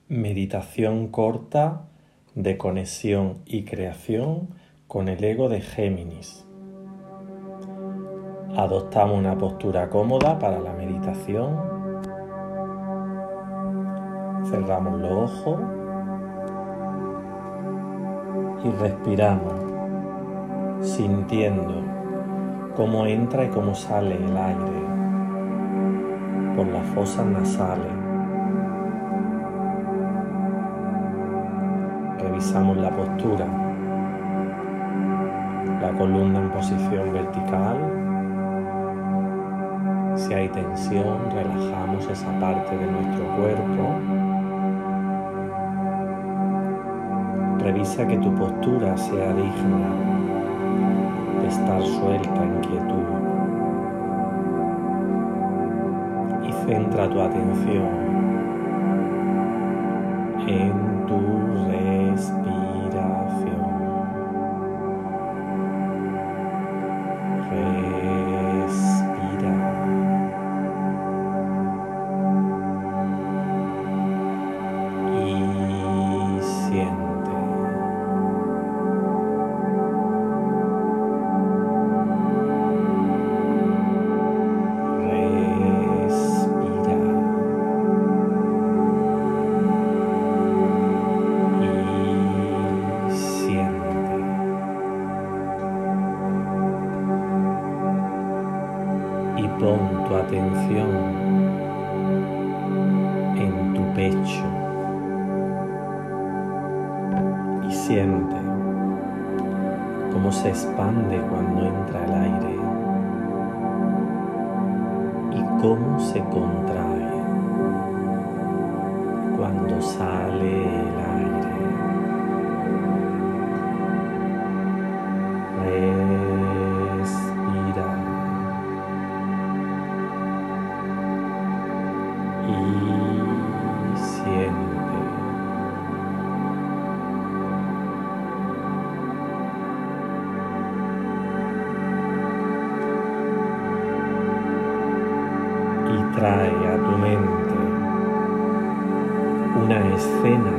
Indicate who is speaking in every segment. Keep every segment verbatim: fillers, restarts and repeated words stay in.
Speaker 1: Meditación corta de conexión y creación con el ego de Géminis. Adoptamos una postura cómoda para la meditación. Cerramos los ojos y respiramos, sintiendo cómo entra y cómo sale el aire por las fosas nasales. Revisamos la postura, la columna en posición vertical. Si hay tensión, relajamos esa parte de nuestro cuerpo. Revisa que tu postura sea digna de estar suelta en quietud. Y centra tu atención en tu respiración. Respira. Y siente. Pon tu atención en tu pecho y siente cómo se expande cuando entra el aire y cómo se contrae cuando sale el aire. Respira. Y siente. Y trae a tu mente una escena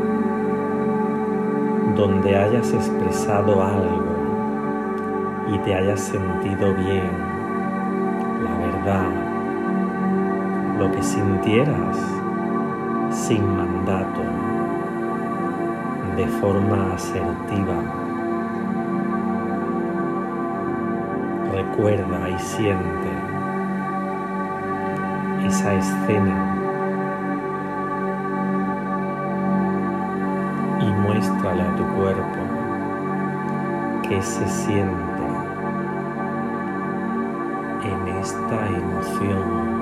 Speaker 1: donde hayas expresado algo y te hayas sentido bien, la verdad, lo que sintieras sin mandato, de forma asertiva. Recuerda y siente esa escena y muéstrale a tu cuerpo qué se siente en esta emoción.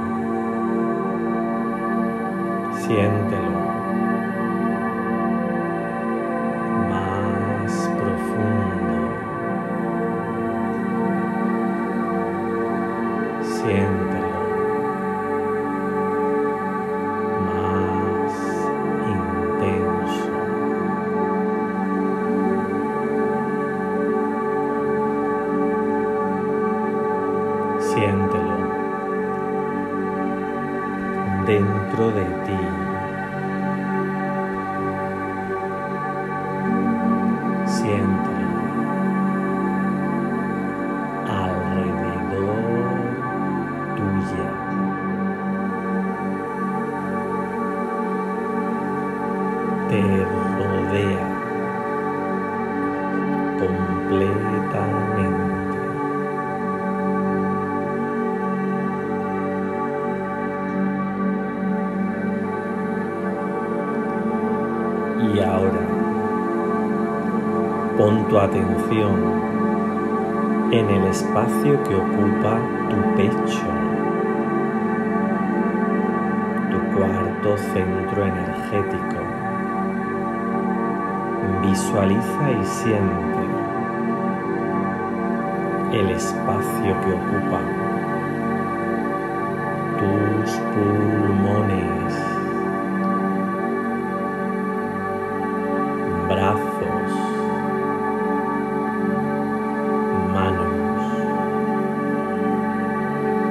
Speaker 1: Siéntelo más profundo. Siéntelo más intenso. Siéntelo dentro de ti. Siéntelo alrededor tuya. Te rodea completamente. Y ahora pon tu atención en el espacio que ocupa tu pecho, tu cuarto centro energético. Visualiza y siente el espacio que ocupa tus pulmones, brazos, manos,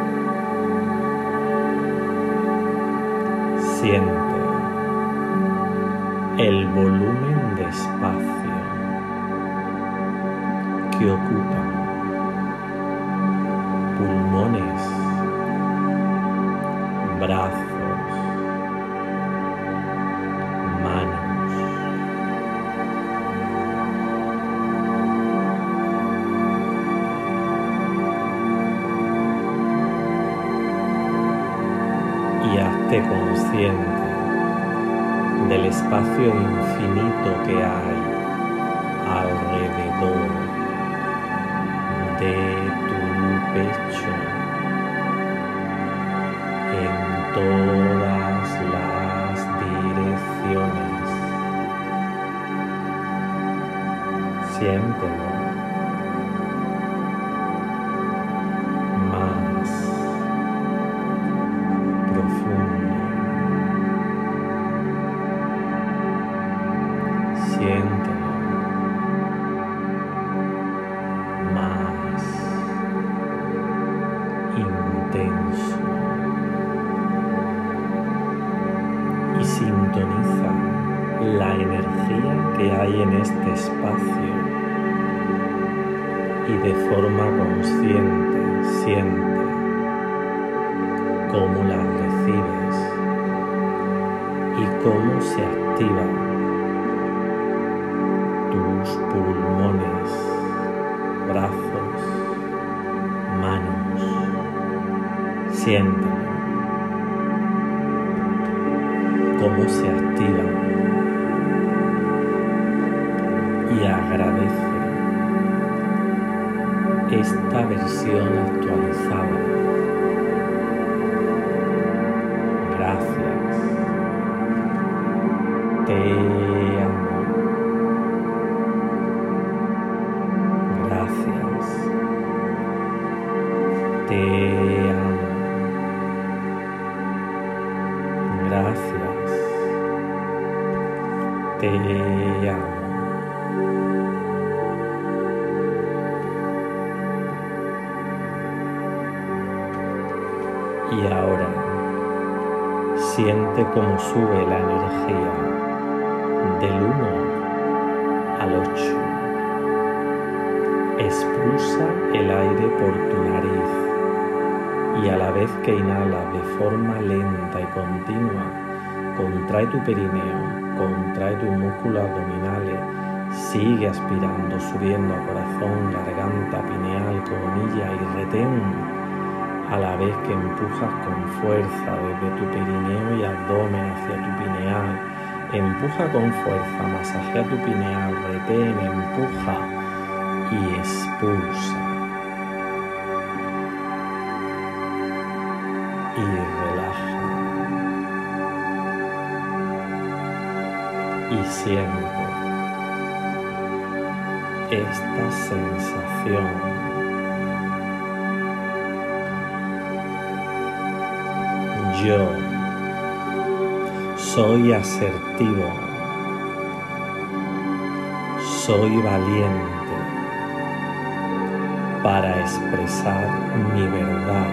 Speaker 1: siente el volumen de espacio que ocupan pulmones, brazos, manos, y hazte consciente del espacio infinito que hay alrededor de tu pecho, en todas las direcciones. Siéntelo más profundo. Siéntelo más intenso y sintoniza la energía que hay en este espacio y de forma consciente siente cómo la recibes y cómo se activa tus pulmones, brazos, manos. Siente cómo se activa y agradece esta versión actualizada. Gracias. Te amo. Gracias. Te amo. Gracias. Te amo. Y ahora siente cómo sube la energía del uno al ocho. Expulsa el aire por tu nariz y a la vez que inhala de forma lenta y continua, contrae tu perineo, contrae tus músculos abdominales, sigue aspirando, subiendo a corazón, garganta, pineal, coronilla y retén. A la vez que empujas con fuerza desde tu perineo y abdomen hacia tu pineal, empuja con fuerza, masajea tu pineal, retén, empuja y expulsa. Y relaja. Y siente esta sensación. Yo soy asertivo, soy valiente para expresar mi verdad,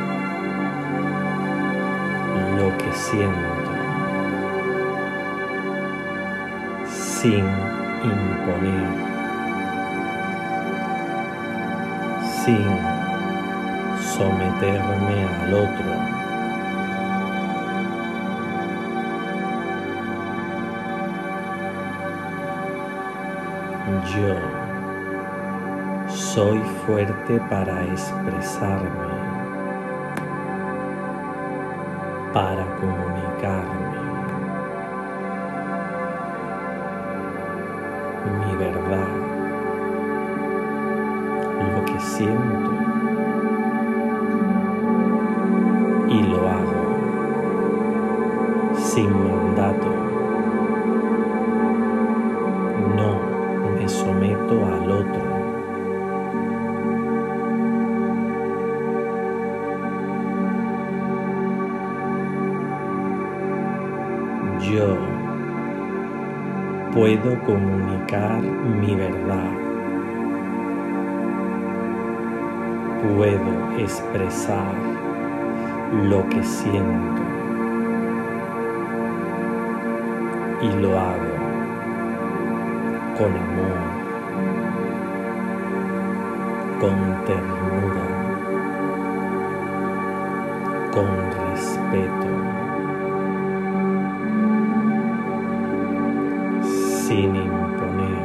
Speaker 1: lo que siento, sin imponer, sin someterme al otro. Yo soy fuerte para expresarme, para comunicarme mi verdad, lo que siento, y lo hago sin mandato. No me someto al otro. Yo puedo comunicar mi verdad. Puedo expresar lo que siento y lo hago con amor, con ternura, con respeto, sin imponer.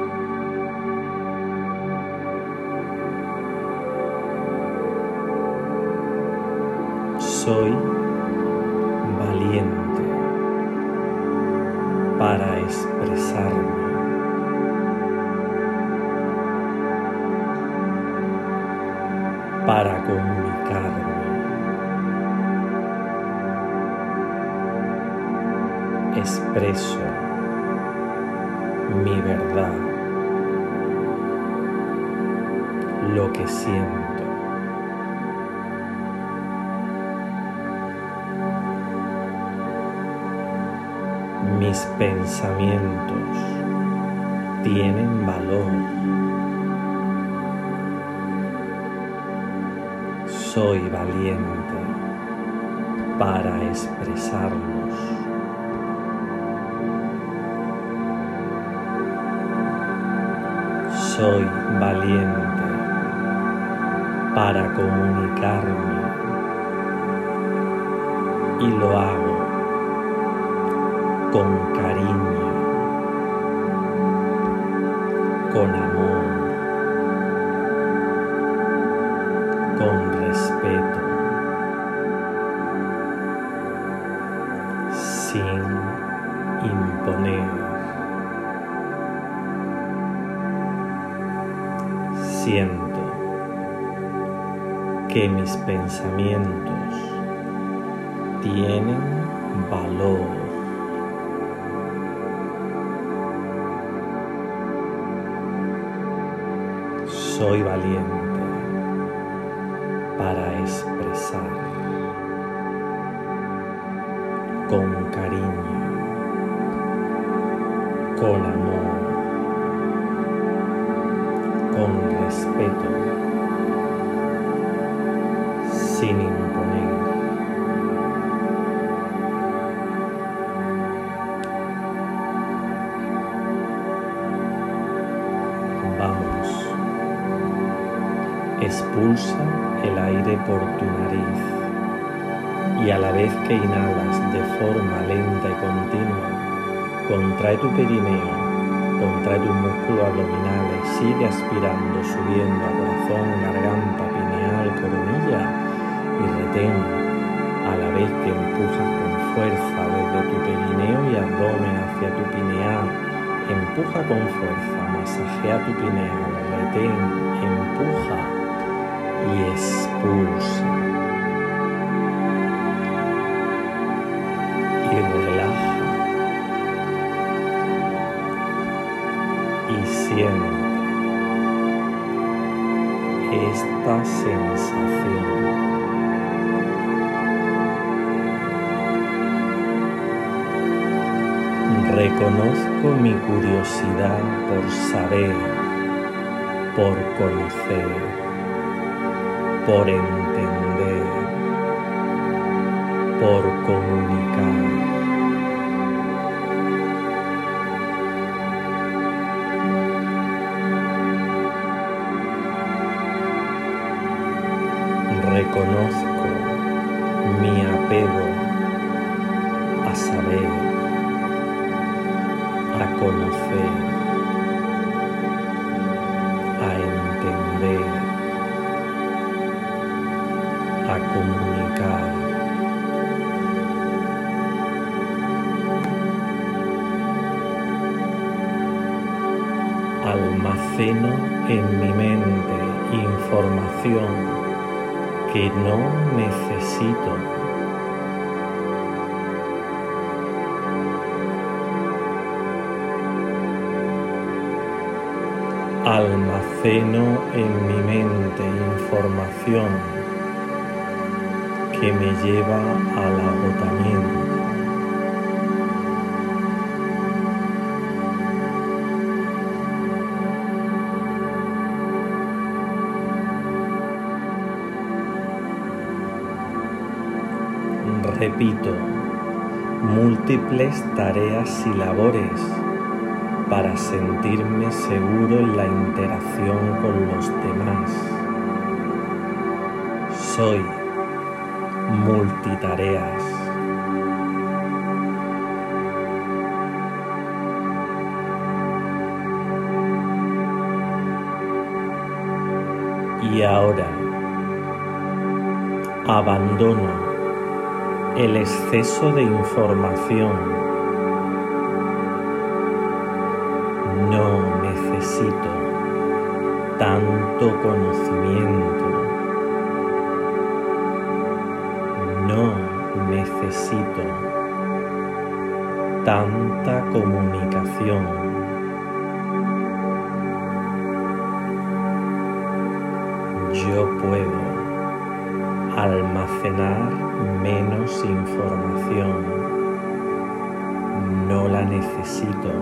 Speaker 1: Soy valiente para expresarme, para comunicarme. Expreso mi verdad, lo que siento. Mis pensamientos tienen valor. Soy valiente para expresarlos. Soy valiente para comunicarme y lo hago con cariño, con amor, con respeto, sin imponer. Siento que mis pensamientos tienen valor. Soy valiente para expresar con cariño, con amor, con respeto, sin imponer. Vamos. Expulsa el aire por tu nariz y a la vez que inhalas de forma lenta y continua, contrae tu perineo, contrae tus músculos abdominales, sigue aspirando, subiendo a corazón, garganta, pineal, coronilla y retén a la vez que empujas con fuerza desde tu perineo y abdomen hacia tu pineal. Empuja con fuerza, masajea tu pineal, retén, empuja y expulsa. Y relaja. Y siente esta sensación. Reconozco mi curiosidad por saber, por conocer, por entender, por comunicar. Reconozco mi apego a saber, a conocer, a entender, a comunicar. Almaceno en mi mente información que no necesito. Almaceno en mi mente información que me lleva al agotamiento. Repito, múltiples tareas y labores para sentirme seguro en la interacción con los demás. Soy multitareas. Y ahora abandono el exceso de información. No necesito tanto conocimiento. No necesito tanta comunicación. Yo puedo almacenar menos información. No la necesito.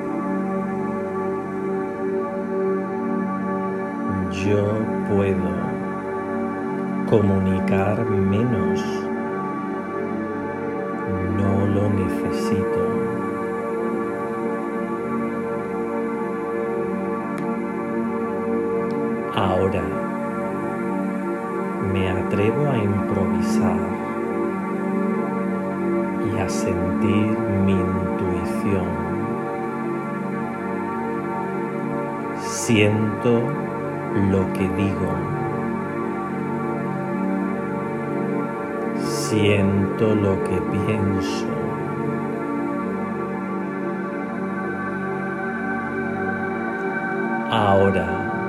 Speaker 1: Yo puedo comunicar menos. No lo necesito. Ahora me atrevo a improvisar y a sentir mi intuición. Siento lo que digo. Siento lo que pienso. Ahora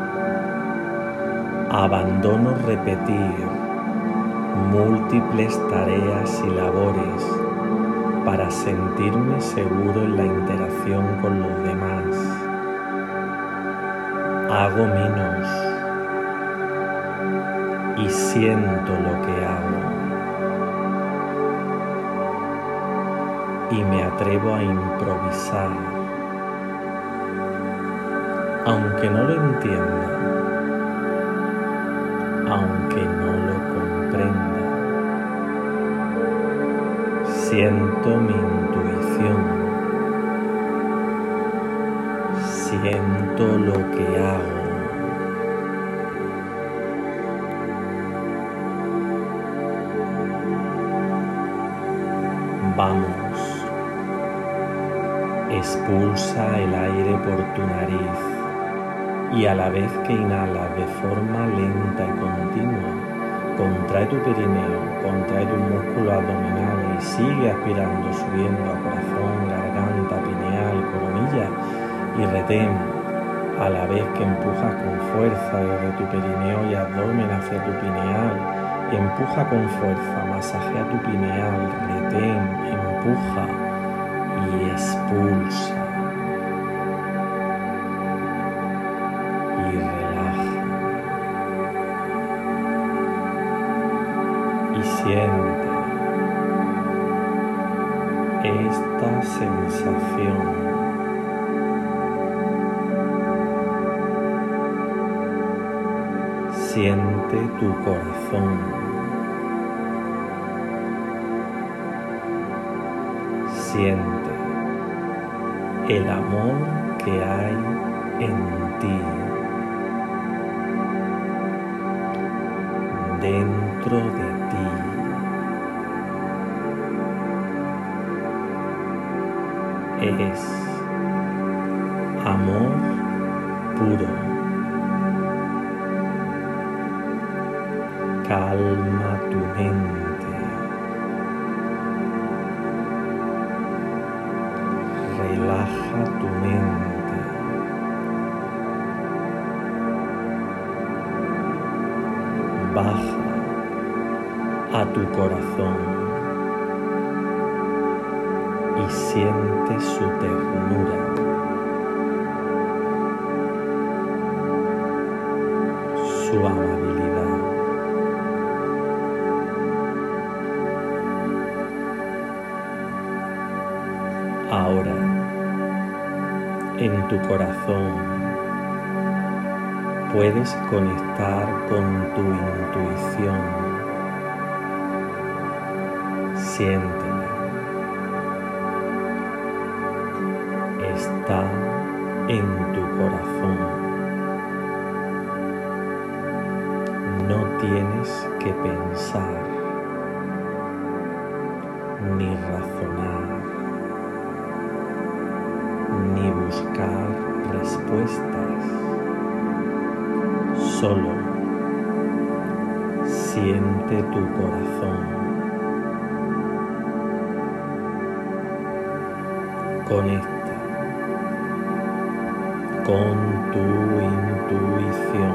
Speaker 1: abandono repetir múltiples tareas y labores para sentirme seguro en la interacción con los demás. Hago menos y siento lo que hago. Y me atrevo a improvisar, aunque no lo entienda, aunque no lo comprenda. Siento mi intuición, siento lo que hago. Vamos. Expulsa el aire por tu nariz y a la vez que inhalas de forma lenta y continua, contrae tu perineo, contrae tus músculos abdominales y sigue aspirando, subiendo a corazón, garganta, pineal, coronilla y retén a la vez que empujas con fuerza desde tu perineo y abdomen hacia tu pineal. Empuja con fuerza, masajea tu pineal, retén, empuja y expulsa. Y relaja. Y siente esta sensación. Siente tu corazón. Siente el amor que hay en ti, dentro de ti. Es amor puro. Calma tu mente. Relaja tu mente. Baja a tu corazón y siente su ternura, su amabilidad. Ahora, en tu corazón, puedes conectar con tu intuición. Siéntela, está en tu corazón. No tienes que pensar ni razonar ni buscar respuestas. Solo siente tu corazón. Conecta con tu intuición.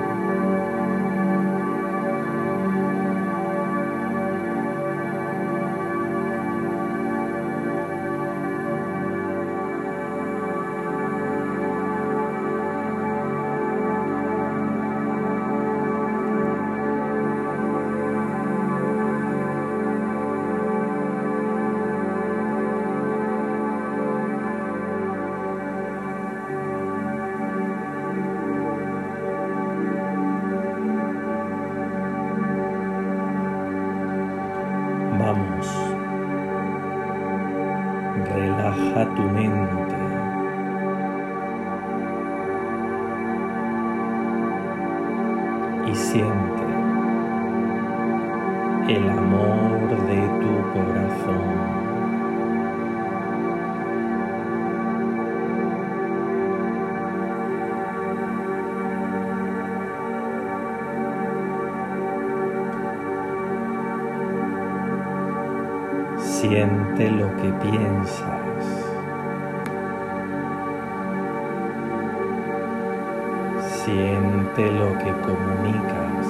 Speaker 1: Vamos, relaja tu mente y siente el amor de tu corazón. Siente lo que piensas. Siente lo que comunicas.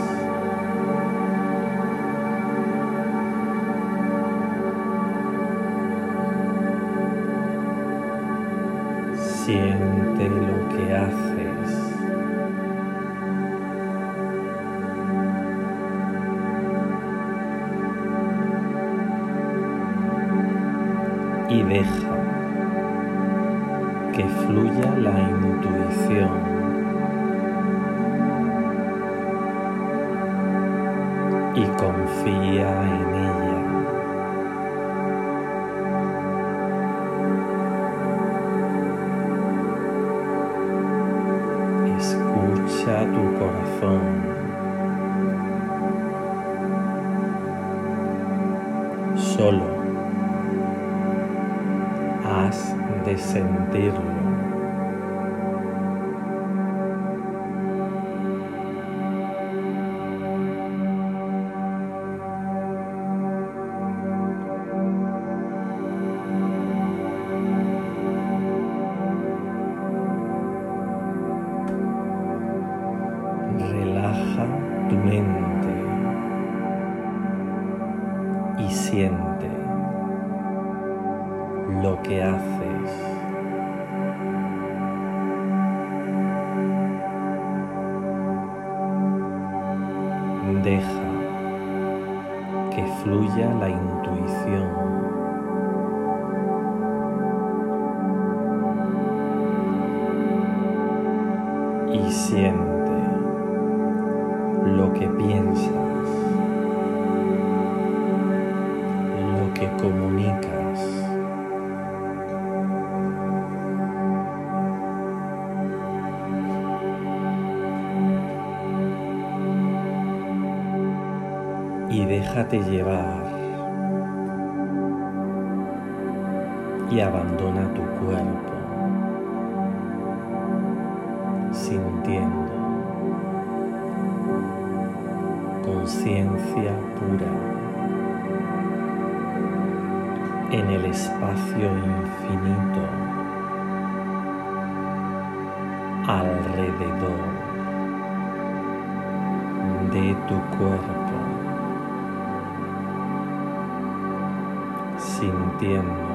Speaker 1: Siente lo que haces. Y deja que fluya la intuición. Y confía en ella. Escucha tu corazón. Solo has de sentirlo. Relaja tu mente y siente lo que haces. Deja que fluya la intuición. Y siente lo que piensas, lo que comunicas. Y déjate llevar y abandona tu cuerpo, sintiendo conciencia pura en el espacio infinito alrededor de tu cuerpo. Sintiendo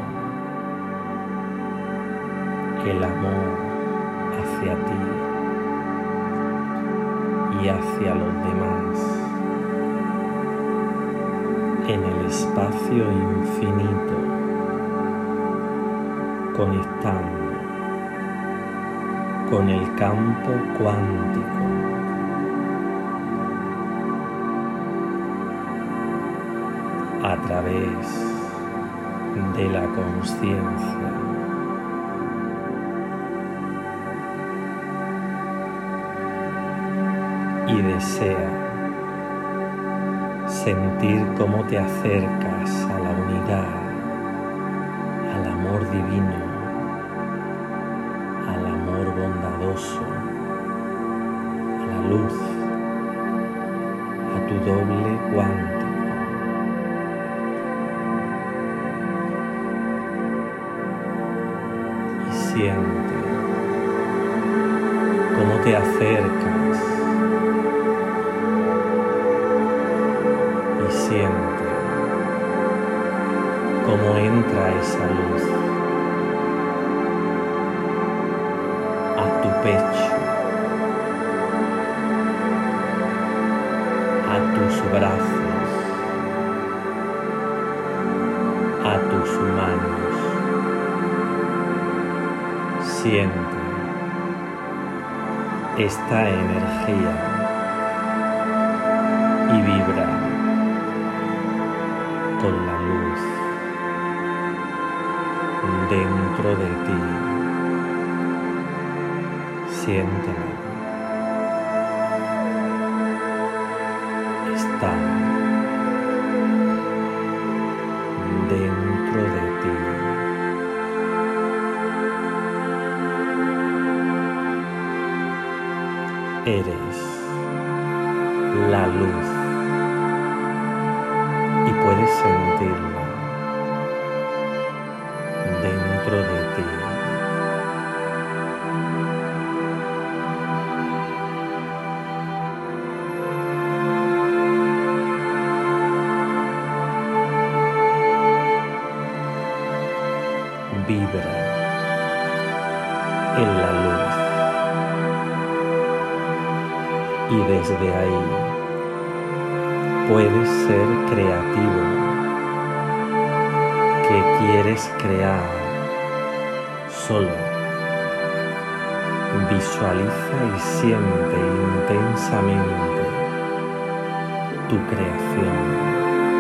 Speaker 1: el amor hacia ti y hacia los demás en el espacio infinito, conectando con el campo cuántico. A través de la conciencia que sea, sentir cómo te acercas a la unidad, al amor divino, al amor bondadoso, a la luz, a tu doble cuántico. Y siente cómo te acercas y siente cómo entra esa luz a tu pecho, a tus brazos, a tus manos. Siente esta energía y vibra con la luz dentro de ti. Siéntela. Está dentro de ti. Eres la luz y puedes sentirla dentro de ti. Vibra en la luz y desde ahí puedes ser creativo. ¿Qué quieres crear? Solo visualiza y siente intensamente tu creación.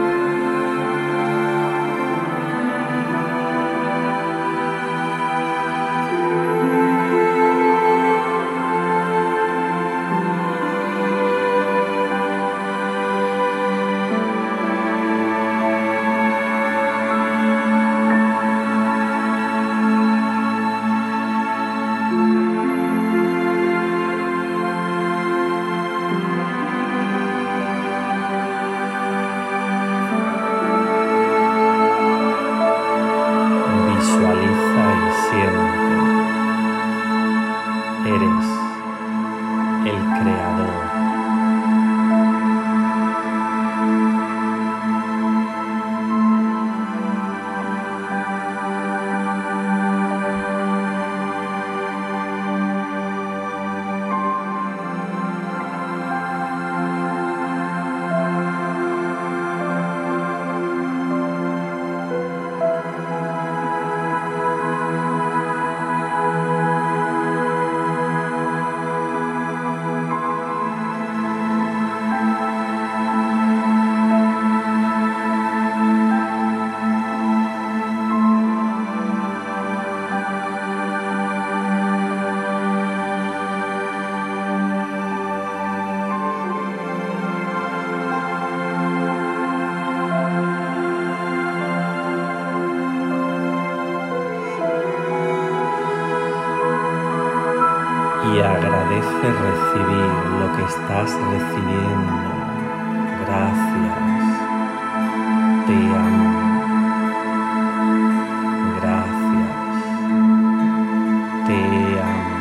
Speaker 1: Y agradece recibir lo que estás recibiendo. Gracias. Te amo. Gracias. Te amo.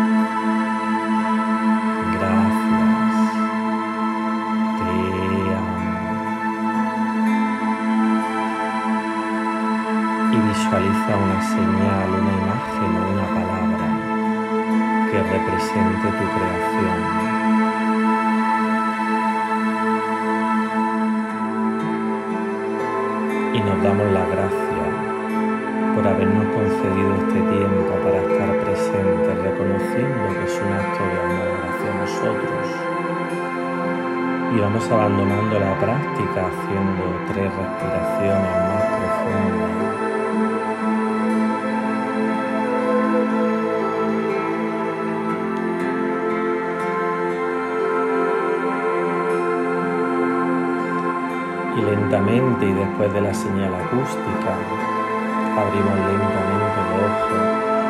Speaker 1: Gracias. Te amo. Y visualiza una señal, una imagen o una palabra que represente tu creación. Y nos damos la gracia por habernos concedido este tiempo para estar presentes, reconociendo que es un acto de amor hacia nosotros. Y vamos abandonando la práctica haciendo tres respiraciones más profundas. lentamente y después de la señal acústica abrimos lentamente los ojos